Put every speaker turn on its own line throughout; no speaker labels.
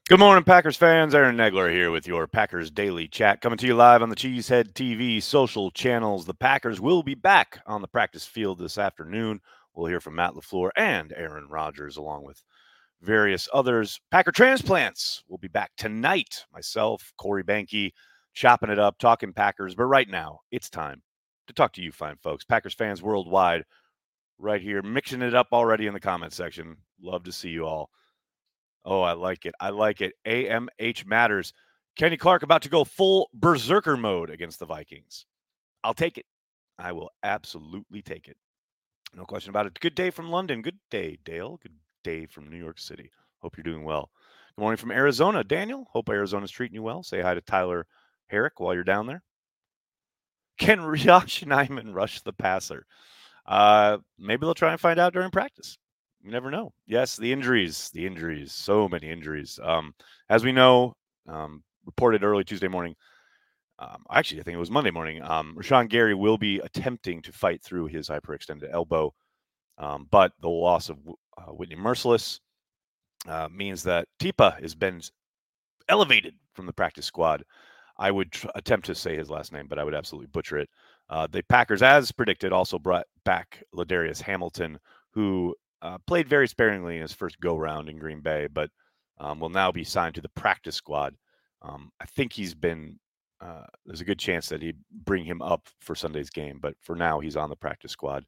Good morning, Packers fans. Aaron Negler here with your Packers Daily Chat, coming to you live on the Cheesehead TV social channels. The Packers will be back on the practice field this afternoon. We'll hear from Matt LaFleur and Aaron Rodgers, along with various others. Packer transplants will be back tonight. Myself, Corey Banke, chopping it up, talking Packers. But right now, it's time to talk to you fine folks, Packers fans worldwide, right here, mixing it up already in the comment section. Love to see you all. Oh, I like it. I like it. AMH matters. Kenny Clark about to go full berserker mode against the Vikings. I'll take it. I will absolutely take it. No question about it. Good day from London. Good day, Dale. Good day from New York City. Hope you're doing well. Good morning from Arizona, Daniel. Hope Arizona's treating you well. Say hi to Tyler Herrick while you're down there. Can Josh Nyman rush the passer? Maybe they'll try and find out during practice. You never know. Yes, the injuries, so many injuries. As we know, reported early Tuesday morning. Actually, I think it was Monday morning. Rashawn Gary will be attempting to fight through his hyperextended elbow, but the loss of Whitney Merciless means that Tipa has been elevated from the practice squad. I would attempt to say his last name, but I would absolutely butcher it. The Packers, as predicted, also brought back Ladarius Hamilton, who played very sparingly in his first go-round in Green Bay, but will now be signed to the practice squad. I think he's been there's a good chance that he'd bring him up for Sunday's game, but for now he's on the practice squad.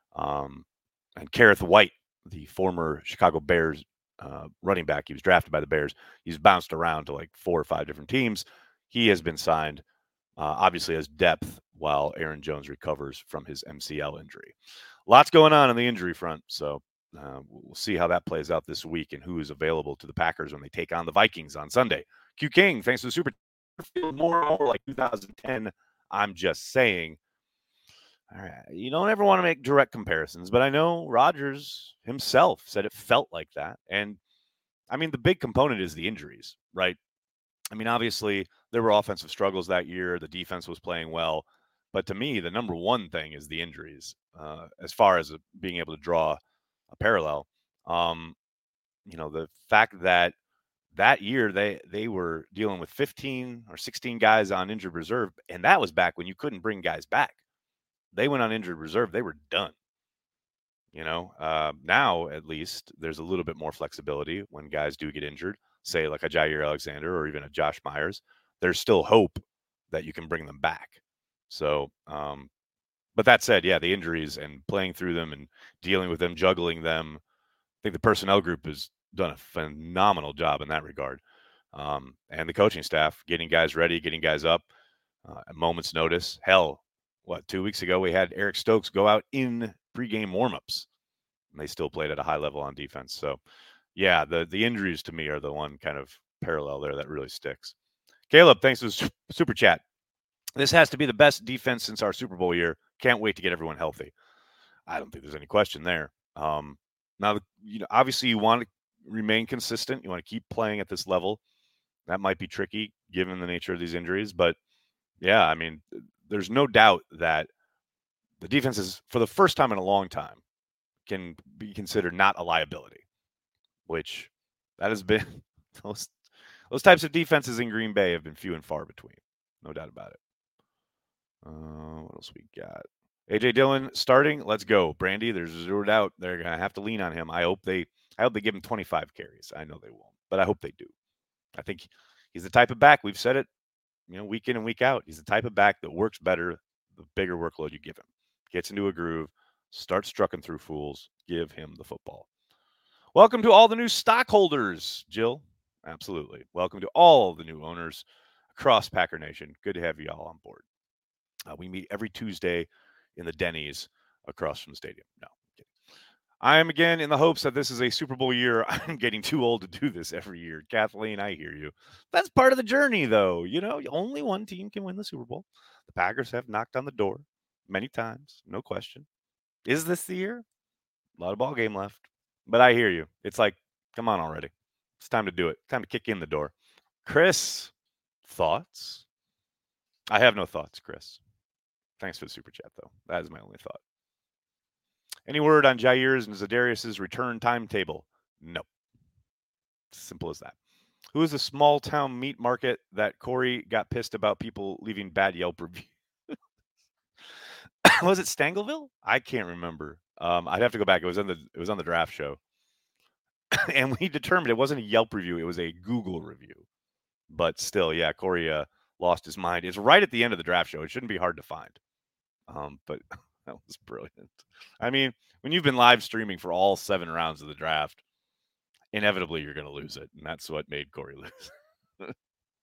And Kareth White, the former Chicago Bears running back, he was drafted by the Bears. He's bounced around to like 4 or 5 different teams. He has been signed, obviously as depth, while Aaron Jones recovers from his MCL injury. Lots going on the injury front, so we'll see how that plays out this week and who is available to the Packers when they take on the Vikings on Sunday. Q King, thanks for the super. More and more like 2010. I'm just saying. All right, you don't ever want to make direct comparisons, but I know Rodgers himself said it felt like that, and I mean the big component is the injuries, right? I mean, obviously there were offensive struggles that year. The defense was playing well, but to me, the number one thing is the injuries. As far as being able to draw a parallel, um, the fact that that year they were dealing with 15 or 16 guys on injured reserve, and that was back when you couldn't bring guys back. They went on injured reserve; they were done. Now at least there's a little bit more flexibility when guys do get injured, say like a Jair Alexander or even a Josh Myers. There's still hope that you can bring them back. So, but that said, yeah, the injuries and playing through them and dealing with them, juggling them. I think the personnel group has done a phenomenal job in that regard. And the coaching staff getting guys ready, getting guys up at moment's notice. Hell, 2 weeks ago we had Eric Stokes go out in pregame warmups, and they still played at a high level on defense. So, yeah, the injuries to me are the one kind of parallel there that really sticks. Caleb, thanks for the super chat. This has to be the best defense since our Super Bowl year. Can't wait to get everyone healthy. I don't think there's any question there. Now, obviously you want to remain consistent. You want to keep playing at this level. That might be tricky given the nature of these injuries, but yeah, I mean, there's no doubt that the defense is, for the first time in a long time, can be considered not a liability, which that has been those types of defenses in Green Bay have been few and far between. No doubt about it. What else we got? AJ Dillon starting. Let's go, Brandy. There's zero doubt they're gonna have to lean on him. I hope they give him 25 carries. I know they won't, but I hope they do. I think he's the type of back. We've said it, week in and week out. He's the type of back that works better the bigger workload you give him. Gets into a groove, starts trucking through fools. Give him the football. Welcome to all the new stockholders, Jill. Absolutely. Welcome to all the new owners across Packer Nation. Good to have you all on board. We meet every Tuesday in the Denny's across from the stadium. No, I'm kidding. I am again in the hopes that this is a Super Bowl year. I'm getting too old to do this every year. Kathleen, I hear you. That's part of the journey, though. Only one team can win the Super Bowl. The Packers have knocked on the door many times, no question. Is this the year? A lot of ball game left. But I hear you. It's like, come on already. It's time to do it. Time to kick in the door. Chris, thoughts? I have no thoughts, Chris. Thanks for the super chat, though. That is my only thought. Any word on Jair's and Zadarius's return timetable? No. Simple as that. Who is the small town meat market that Corey got pissed about people leaving bad Yelp reviews? Was it Stangleville? I can't remember. I'd have to go back. It was on the draft show, and we determined it wasn't a Yelp review; it was a Google review. But still, yeah, Corey lost his mind. It's right at the end of the draft show. It shouldn't be hard to find. But that was brilliant. I mean, when you've been live streaming for all 7 rounds of the draft, inevitably you're going to lose it, and that's what made Corey lose.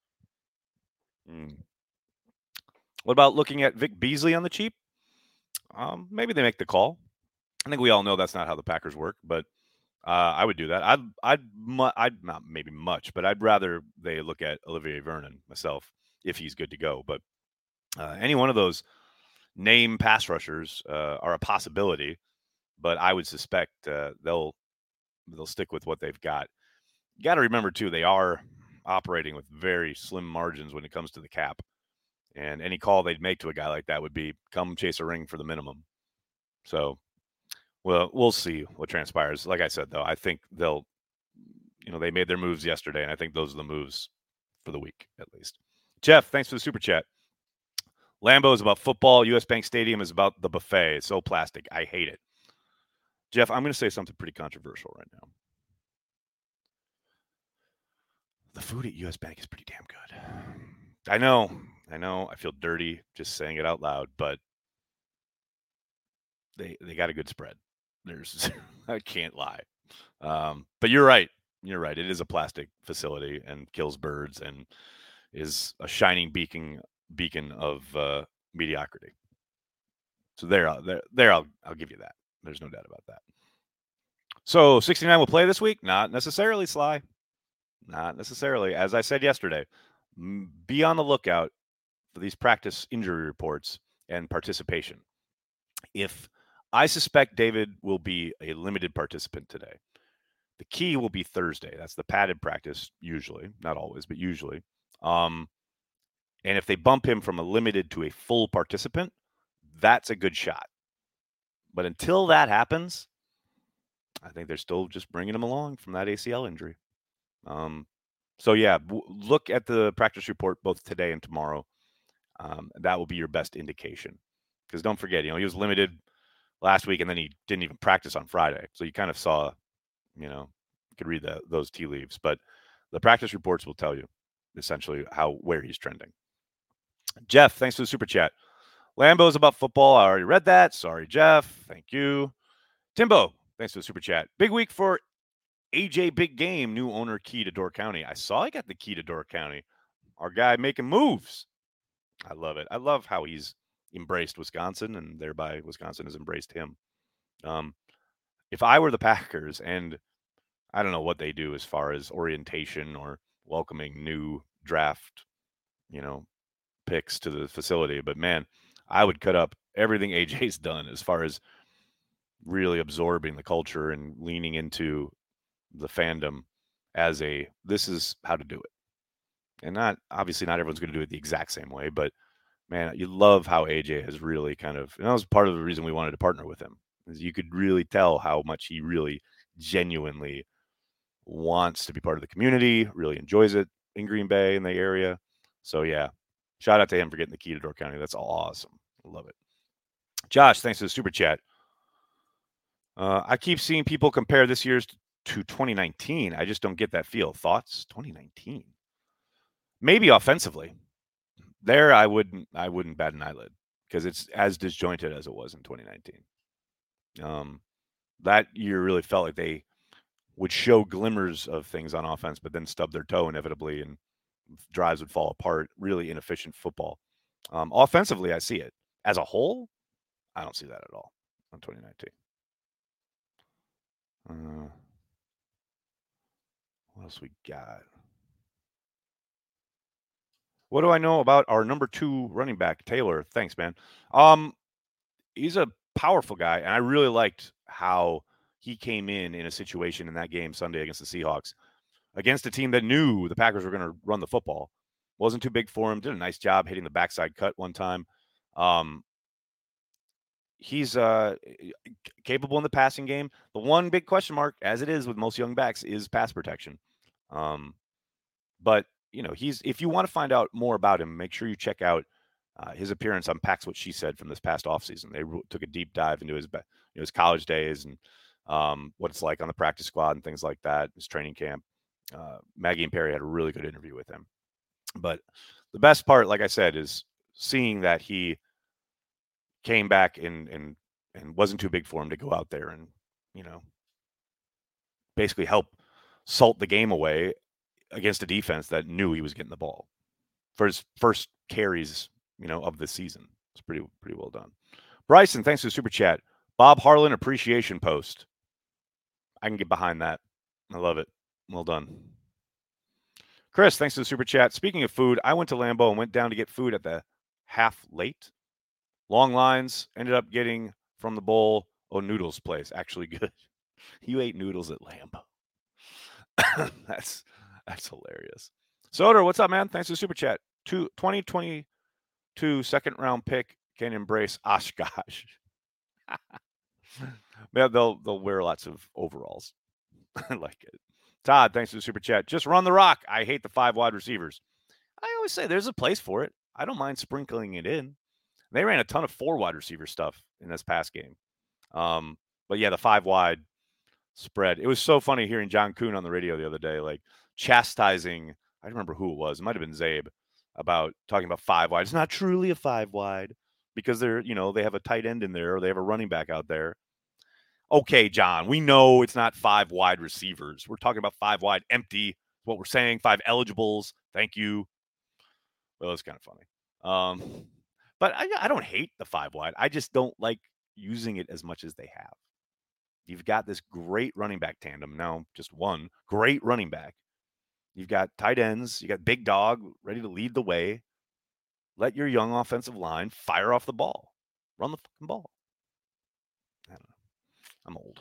Mm. What about looking at Vic Beasley on the cheap? Maybe they make the call. I think we all know that's not how the Packers work, but I would do that. I'd not maybe much, but I'd rather they look at Olivier Vernon myself if he's good to go. But any one of those name pass rushers are a possibility, but I would suspect they'll stick with what they've got. You got to remember too, they are operating with very slim margins when it comes to the cap. And any call they'd make to a guy like that would be come chase a ring for the minimum. So, well, we'll see what transpires. Like I said, though, I think they made their moves yesterday, and I think those are the moves for the week at least. Jeff, thanks for the super chat. Lambeau is about football. US Bank Stadium is about the buffet. It's so plastic. I hate it. Jeff, I'm going to say something pretty controversial right now. The food at US Bank is pretty damn good. I know. I feel dirty just saying it out loud, but they got a good spread. I can't lie. But you're right. You're right. It is a plastic facility and kills birds and is a shining beacon of mediocrity. So I'll give you that. There's no doubt about that. So 69 will play this week? Not necessarily, Sly. Not necessarily. As I said yesterday, be on the lookout for these practice injury reports and participation. If I suspect David will be a limited participant today, the key will be Thursday. That's the padded practice, usually, not always, but usually. And if they bump him from a limited to a full participant, that's a good shot. But until that happens, I think they're still just bringing him along from that ACL injury. So yeah, look at the practice report both today and tomorrow. That will be your best indication. Because don't forget, he was limited last week, and then he didn't even practice on Friday. So you kind of saw, you could read those tea leaves. But the practice reports will tell you essentially where he's trending. Jeff, thanks for the super chat. Lambeau's about football. I already read that. Sorry, Jeff. Thank you. Timbo, thanks for the super chat. Big week for AJ Big Game, new owner, key to Door County. I saw he got the key to Door County. Our guy making moves. I love it. I love how he's embraced Wisconsin, and thereby Wisconsin has embraced him. If I were the Packers, and I don't know what they do as far as orientation or welcoming new draft, picks to the facility, but man, I would cut up everything AJ's done as far as really absorbing the culture and leaning into the fandom as this is how to do it. And not everyone's going to do it the exact same way, but man, you love how AJ has really kind of, and that was part of the reason we wanted to partner with him, is you could really tell how much he really genuinely wants to be part of the community, really enjoys it in Green Bay in the area. So yeah, shout out to him for getting the key to Door County. That's all awesome. I love it. Josh, thanks for the super chat. I keep seeing people compare this year's to 2019. I just don't get that feel. Thoughts? 2019. Maybe offensively. There, I wouldn't bat an eyelid because it's as disjointed as it was in 2019. That year really felt like they would show glimmers of things on offense, but then stub their toe inevitably, and drives would fall apart. Really inefficient football. Offensively, I see it. As a whole, I don't see that at all on 2019. What else we got? What do I know about our number 2 running back, Taylor? Thanks, man. He's a powerful guy, and I really liked how he came in a situation in that game Sunday against the Seahawks, against a team that knew the Packers were going to run the football. Wasn't too big for him. Did a nice job hitting the backside cut one time. He's capable in the passing game. The one big question mark, as it is with most young backs, is pass protection. But, if you want to find out more about him, make sure you check out his appearance on Pax What She Said from this past offseason. They took a deep dive into his college days and what it's like on the practice squad and things like that, his training camp. Maggie and Perry had a really good interview with him. But the best part, like I said, is seeing that he came back and wasn't too big for him to go out there and, basically help salt the game away against a defense that knew he was getting the ball for his first carries, of the season. It's pretty well done. Bryson, thanks for the super chat. Bob Harlan appreciation post. I can get behind that. I love it. Well done. Chris, thanks for the super chat. Speaking of food, I went to Lambeau and went down to get food at the half late. Long lines, ended up getting from the bowl. Oh, noodles place. Actually good. You ate noodles at Lambeau. That's hilarious. Soder, what's up, man? Thanks for the super chat. 2022 second round pick can embrace Oshkosh. Yeah, they'll wear lots of overalls. I like it. Todd, thanks for the super chat. Just run the rock. I hate the 5 wide receivers. I always say there's a place for it. I don't mind sprinkling it in. They ran a ton of 4 wide receiver stuff in this past game. But yeah, the 5 wide spread. It was so funny hearing John Kuhn on the radio the other day, like chastising, I don't remember who it was. It might have been Zabe, about talking about 5 wide. It's not truly a 5 wide because they're, they have a tight end in there or they have a running back out there. Okay, John, we know it's not 5 wide receivers. We're talking about 5 wide empty. What we're saying, 5 eligibles. Thank you. Well, it's kind of funny. But I don't hate the 5 wide. I just don't like using it as much as they have. You've got this great running back tandem. Now, just one great running back. You've got tight ends. You got big dog ready to lead the way. Let your young offensive line fire off the ball. Run the fucking ball. I don't know. I'm old.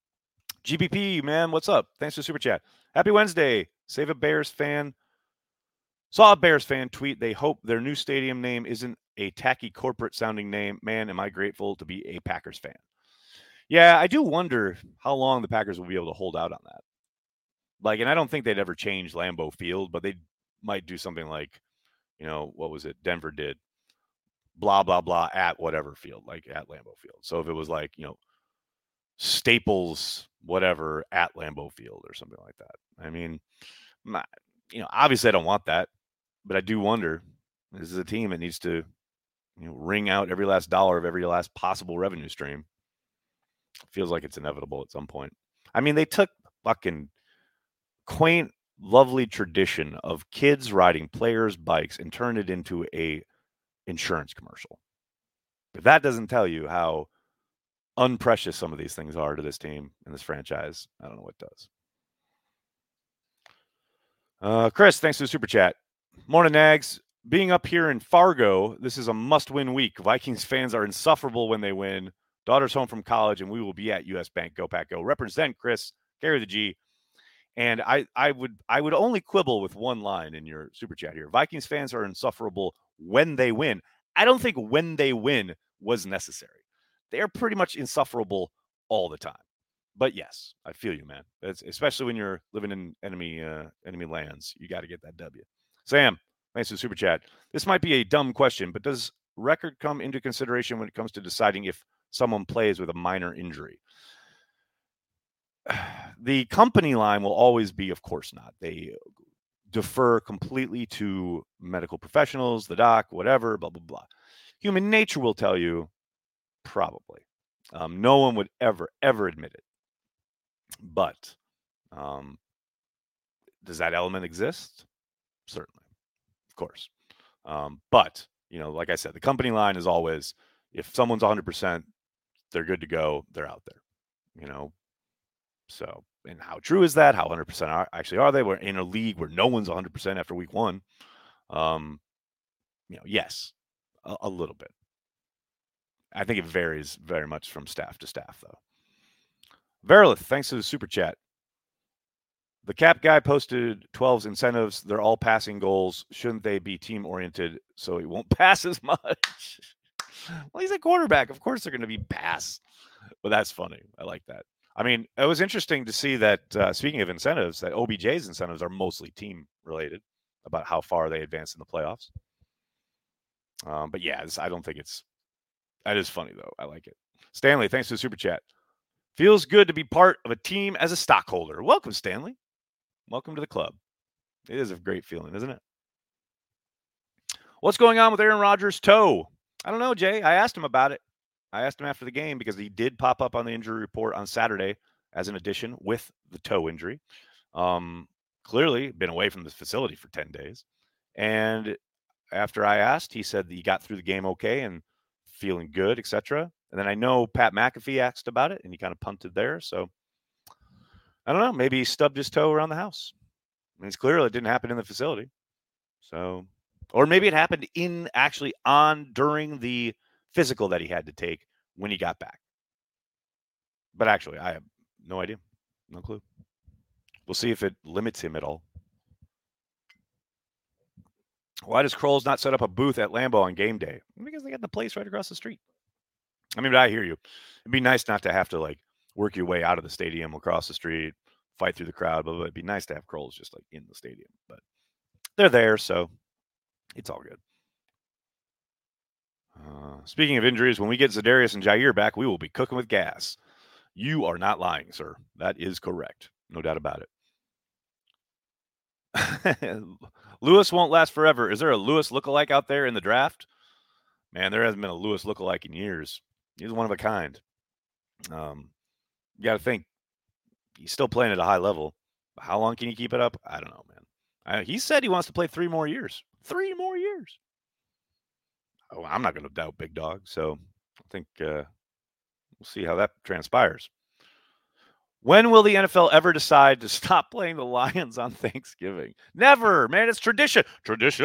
GBP, man, what's up? Thanks for the super chat. Happy Wednesday. Save a Bears fan. Saw a Bears fan tweet. They hope their new stadium name isn't a tacky corporate sounding name. Man, am I grateful to be a Packers fan. Yeah, I do wonder how long the Packers will be able to hold out on that. And I don't think they'd ever change Lambeau Field, but they might do something like, what was it? Denver did. Blah, blah, blah at whatever field, like at Lambeau Field. So if it was like, Staples, whatever, at Lambeau Field or something like that. I mean, obviously I don't want that, but I do wonder, this is a team that needs to, wring out every last dollar of every last possible revenue stream. Feels like it's inevitable at some point. I mean, they took fucking quaint, lovely tradition of kids riding players' bikes and turned it into a insurance commercial. If that doesn't tell you how unprecious some of these things are to this team and this franchise, I don't know what does. Chris, thanks for the super chat. Morning, Nags. Being up here in Fargo, this is a must-win week. Vikings fans are insufferable when they win. Daughter's home from college, and we will be at US Bank. Go Pack Go. Represent, Chris. Carry the G. And I would only quibble with one line in your super chat here. Vikings fans are insufferable when they win. I don't think when they win was necessary. They are pretty much insufferable all the time. But yes, I feel you, man. Especially when you're living in enemy lands. You got to get that W. Sam, thanks for the super chat. This might be a dumb question, but does record come into consideration when it comes to deciding if someone plays with a minor injury? The company line will always be, of course not. They defer completely to medical professionals, the doc, whatever, blah, blah, blah. Human nature will tell you probably. No one would ever admit it. But does that element exist? Certainly, of course. But, like I said, the company line is always, if someone's 100%, they're good to go, they're out there, So, and how true is that? How 100% actually are they? We're in a league where no one's 100% after week 1. Yes, a little bit. I think it varies very much from staff to staff, though. Verilith, thanks for the super chat. The cap guy posted 12's incentives. They're all passing goals. Shouldn't they be team-oriented so he won't pass as much? Well, he's a quarterback. Of course they're going to be pass. But that's funny. I like that. I mean, it was interesting to see that, speaking of incentives, that OBJ's incentives are mostly team related about how far they advance in the playoffs. But yeah, I don't think that is funny though. I like it. Stanley, thanks for the super chat. Feels good to be part of a team as a stockholder. Welcome, Stanley. Welcome to the club. It is a great feeling, isn't it? What's going on with Aaron Rodgers' toe? I don't know, Jay. I asked him about it. I asked him after the game because he did pop up on the injury report on Saturday as an addition with the toe injury. Clearly been away from the facility for 10 days. And after I asked, he said that he got through the game okay and feeling good, etc. And then I know Pat McAfee asked about it and he kind of punted there. So I don't know. Maybe he stubbed his toe around the house. I mean, it's clearly it didn't happen in the facility. So, or maybe it happened during the physical that he had to take when he got back. But actually, I have no idea. No clue. We'll see if it limits him at all. Why does Kroll's not set up a booth at Lambeau on game day? Because they got the place right across the street. I mean, but I hear you. It'd be nice not to have to like work your way out of the stadium across the street, fight through the crowd, but it'd be nice to have Kroll's just like in the stadium. But they're there, so it's all good. Speaking of injuries, when we get Za'Darius and Jaire back, we will be cooking with gas. You are not lying, sir. That is correct. No doubt about it. Lewis won't last forever. Is there a Lewis lookalike out there in the draft? Man, there hasn't been a Lewis lookalike in years. He's one of a kind. You got to think. He's still playing at a high level. How long can he keep it up? I don't know, man. He said he wants to play 3 more years. 3 more years. Oh, I'm not going to doubt Big Dog. So I think we'll see how that transpires. When will the NFL ever decide to stop playing the Lions on Thanksgiving? Never, man. It's tradition. Tradition.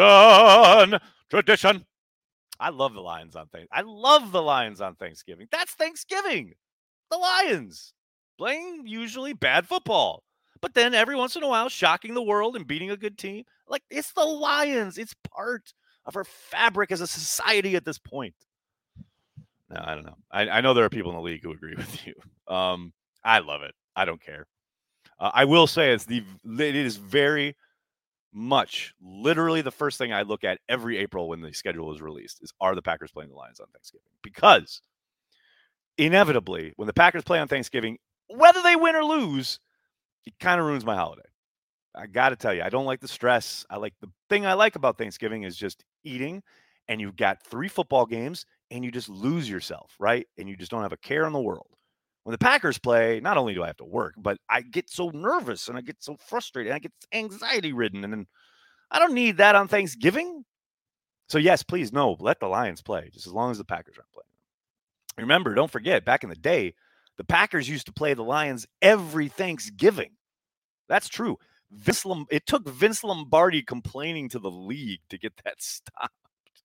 I love the Lions on Thanksgiving. I love the Lions on Thanksgiving. That's Thanksgiving. The Lions playing usually bad football. But then every once in a while, shocking the world and beating a good team. Like, it's the Lions. It's part of our fabric as a society at this point. No, I don't know. I know there are people in the league who agree with you. I love it. I don't care. I will say it is very much literally the first thing I look at every April when the schedule is released is, are the Packers playing the Lions on Thanksgiving? Because inevitably, when the Packers play on Thanksgiving, whether they win or lose, it kind of ruins my holiday. I got to tell you, I don't like the stress. The thing I like about Thanksgiving is just eating, and you've got 3 football games, and you just lose yourself, right? And you just don't have a care in the world. When the Packers play, not only do I have to work, but I get so nervous and I get so frustrated and I get anxiety ridden. And then I don't need that on Thanksgiving. So yes, please, no, let the Lions play just as long as the Packers aren't playing. Remember, don't forget, back in the day, the Packers used to play the Lions every Thanksgiving. That's true. It took Vince Lombardi complaining to the league to get that stopped.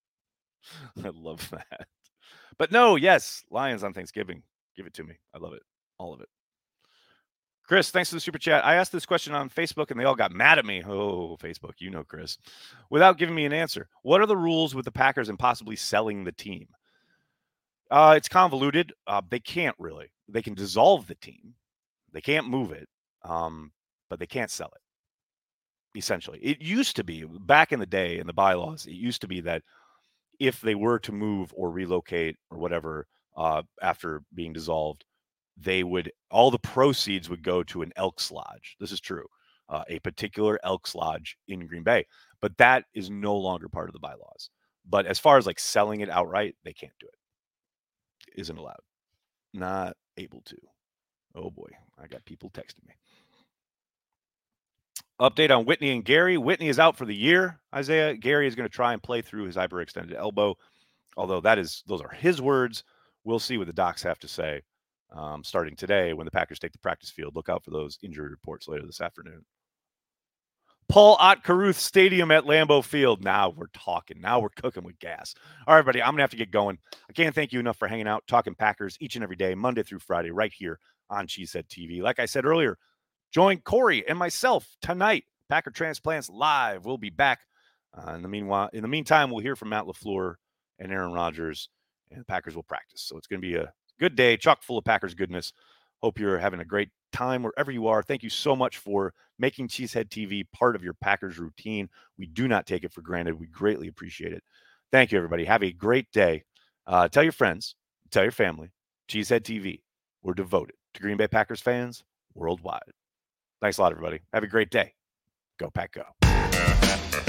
I love that. But no, yes, Lions on Thanksgiving. Give it to me. I love it. All of it. Chris, thanks for the super chat. I asked this question on Facebook and they all got mad at me. Oh, Facebook, you know, Chris. Without giving me an answer. What are the rules with the Packers and possibly selling the team? It's convoluted. They can't really. They can dissolve the team. They can't move it, but they can't sell it, essentially. It used to be, back in the day in the bylaws, it used to be that if they were to move or relocate or whatever after being dissolved, all the proceeds would go to an Elks Lodge. This is true. A particular Elks Lodge in Green Bay. But that is no longer part of the bylaws. But as far as like selling it outright, they can't do it. Isn't allowed. Not able to. Oh boy, I got people texting me. Update on Whitney and Gary. Whitney is out for the year, Isaiah. Gary is going to try and play through his hyperextended elbow, although those are his words. We'll see what the docs have to say starting today when the Packers take the practice field. Look out for those injury reports later this afternoon. Paul Ott Carruth Stadium at Lambeau Field. Now we're talking. Now we're cooking with gas. All right, everybody, I'm going to have to get going. I can't thank you enough for hanging out, talking Packers each and every day, Monday through Friday, right here on Cheesehead TV. Like I said earlier, join Corey and myself tonight. Packer Transplants Live. We'll be back. In the meantime, we'll hear from Matt LaFleur and Aaron Rodgers, and the Packers will practice. So it's going to be a good day, chock full of Packers goodness. Hope you're having a great time wherever you are. Thank you so much for making Cheesehead TV part of your Packers routine. We do not take it for granted. We greatly appreciate it. Thank you, everybody. Have a great day. Tell your friends, tell your family. Cheesehead TV. We're devoted to Green Bay Packers fans worldwide. Thanks a lot, everybody. Have a great day. Go Pack Go.